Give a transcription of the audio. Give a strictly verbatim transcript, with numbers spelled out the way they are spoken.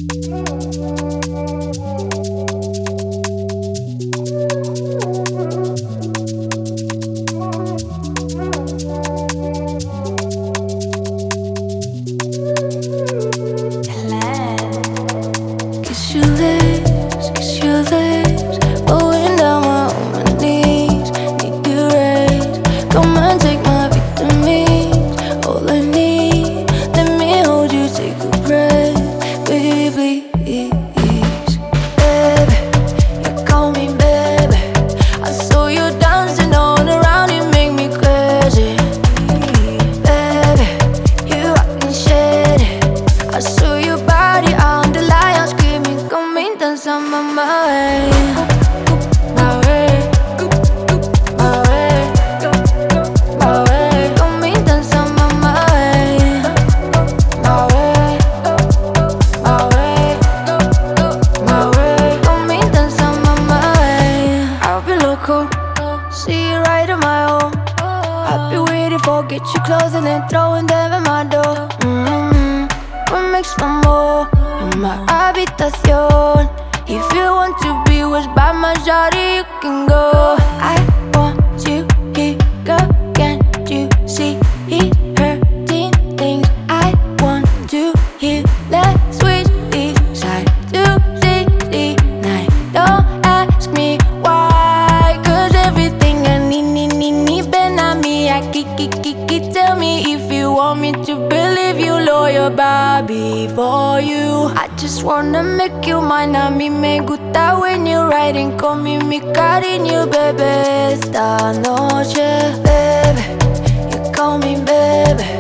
Kiss your lips, kiss your lips, rolling down my, on my knees. Need to raise, come and take my vitamins. All I need, let me hold you, take a breath, baby, please. Baby, you call me baby. I saw you dancing on around, you make me crazy. Baby, you rockin' shady. I saw your body on the line, screaming, come and dance on my way. My way, my way, my way. Come and dance on my way. My way, my way, my way. Come and dance on my way. I'll be loco, see you right on my own. I'll be waiting for, get you close and then throwing them at my door. Mm-hmm. What makes my more in my habitación? If you want to be what's by my shawty, you can go. I want you here, girl, can't you see? He hurting things I want to hear. Let's switch these side to sixty-nine. Don't ask me why, cause everything I need, need, need, need, been on me. I kick, kick, kick, kick. Tell me if you want me to believe you, loyal Bobby for you. I just wanna make you mine. A mí me gusta when you're riding, con mi, mi cariño, bebé. Esta noche, baby, you call me baby.